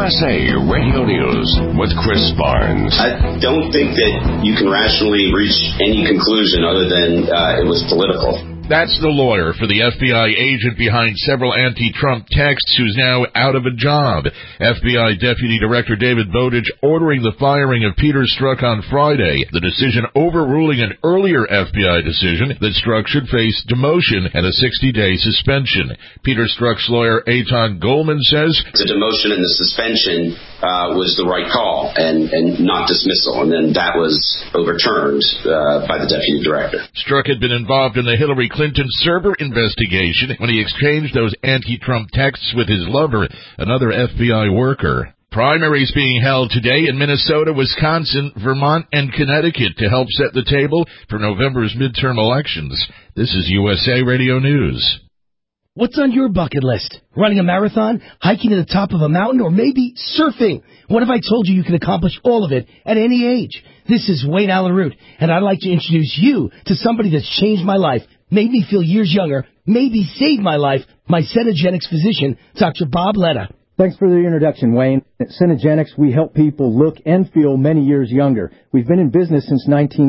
USA Radio News with Chris Barnes. I don't think that you can rationally reach any conclusion other than it was political. That's the lawyer for the FBI agent behind several anti-Trump texts who's now out of a job. FBI Deputy Director David Bowditch ordering the firing of Peter Strzok on Friday, the decision overruling an earlier FBI decision that Strzok should face demotion and a 60-day suspension. Peter Strzok's lawyer Eitan Goldman says the demotion and the suspension was the right call and not dismissal, and then that was overturned by the Deputy Director. Strzok had been involved in the Hillary Clinton server investigation when he exchanged those anti-Trump texts with his lover, another FBI worker. Primaries being held today in Minnesota, Wisconsin, Vermont, and Connecticut to help set the table for November's midterm elections. This is USA Radio News. What's on your bucket list? Running a marathon, hiking to the top of a mountain, or maybe surfing? What if I told you can accomplish all of it at any age? This is Wayne Allen Root, and I'd like to introduce you to somebody that's changed my life, made me feel years younger, maybe saved my life, my Cenegenics physician, Dr. Bob Letta. Thanks for the introduction, Wayne. At Cenegenics, we help people look and feel many years younger. We've been in business since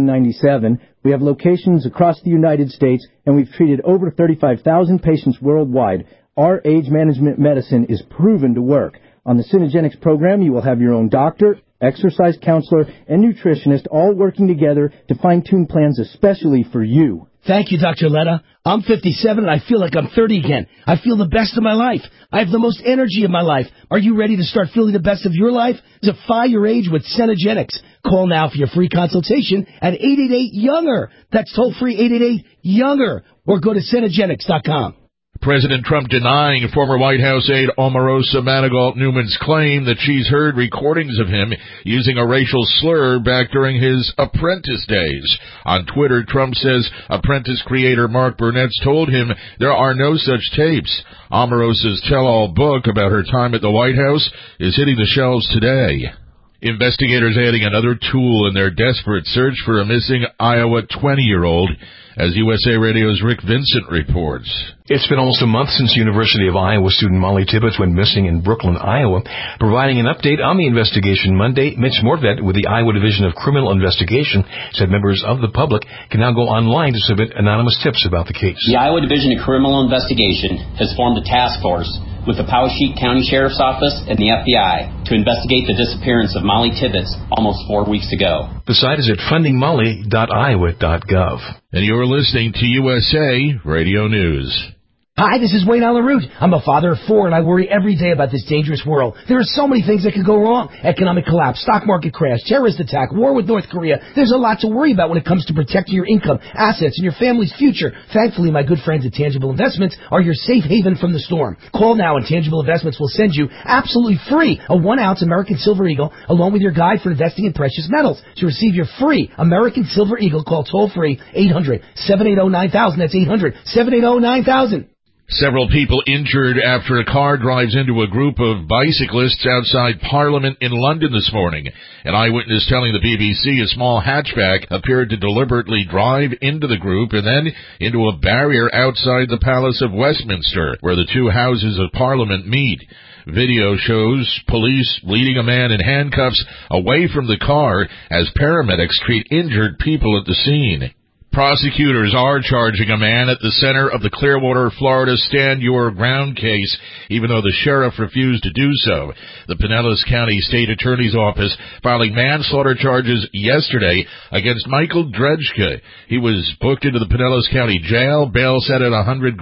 1997. We have locations across the United States, and we've treated over 35,000 patients worldwide. Our age management medicine is proven to work. On the Cenegenics program, you will have your own doctor, exercise counselor, and nutritionist all working together to fine-tune plans especially for you. Thank you, Dr. Letta. I'm 57 and I feel like I'm 30 again. I feel the best of my life. I have the most energy of my life. Are you ready to start feeling the best of your life? Defy your age with Cenegenics. Call now for your free consultation at 888-YOUNGER. That's toll-free 888-YOUNGER. Or go to Cenegenics.com. President Trump denying former White House aide Omarosa Manigault Newman's claim that she's heard recordings of him using a racial slur back during his Apprentice days. On Twitter, Trump says Apprentice creator Mark Burnett's told him there are no such tapes. Omarosa's tell-all book about her time at the White House is hitting the shelves today. Investigators adding another tool in their desperate search for a missing Iowa 20-year-old, as USA Radio's Rick Vincent reports. It's been almost a month since University of Iowa student Molly Tibbetts went missing in Brooklyn, Iowa. Providing an update on the investigation Monday, Mitch Morvet with the Iowa Division of Criminal Investigation said members of the public can now go online to submit anonymous tips about the case. The Iowa Division of Criminal Investigation has formed a task force with the Poweshiek County Sheriff's Office and the FBI to investigate the disappearance of Molly Tibbetts almost 4 weeks ago. The site is at fundingmolly.iowa.gov. And you're listening to USA Radio News. Hi, this is Wayne Allen Root. I'm a father of 4, and I worry every day about this dangerous world. There are so many things that could go wrong. Economic collapse, stock market crash, terrorist attack, war with North Korea. There's a lot to worry about when it comes to protecting your income, assets, and your family's future. Thankfully, my good friends at Tangible Investments are your safe haven from the storm. Call now, and Tangible Investments will send you absolutely free a 1-ounce American Silver Eagle along with your guide for investing in precious metals. To receive your free American Silver Eagle, call toll-free 800-780-9000. That's 800-780-9000. Several people injured after a car drives into a group of bicyclists outside Parliament in London this morning. An eyewitness telling the BBC a small hatchback appeared to deliberately drive into the group and then into a barrier outside the Palace of Westminster, where the two houses of Parliament meet. Video shows police leading a man in handcuffs away from the car as paramedics treat injured people at the scene. Prosecutors are charging a man at the center of the Clearwater, Florida Stand Your Ground case, even though the sheriff refused to do so. The Pinellas County State Attorney's Office filing manslaughter charges yesterday against Michael Drejka. He was booked into the Pinellas County Jail, bail set at $100,000.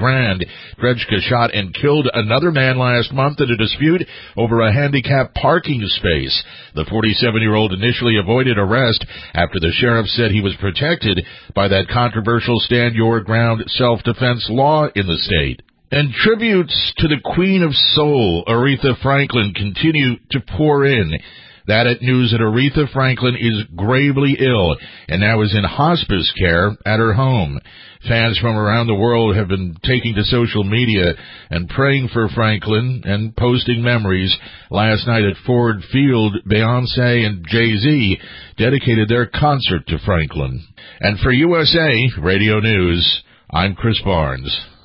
Drejka shot and killed another man last month in a dispute over a handicapped parking space. The 47-year-old initially avoided arrest after the sheriff said he was protected by that controversial Stand Your Ground self-defense law in the state. And tributes to the Queen of Soul, Aretha Franklin, continue to pour in. That at news that Aretha Franklin is gravely ill and now is in hospice care at her home. Fans from around the world have been taking to social media and praying for Franklin and posting memories. Last night at Ford Field, Beyoncé and Jay-Z dedicated their concert to Franklin. And for USA Radio News, I'm Chris Barnes.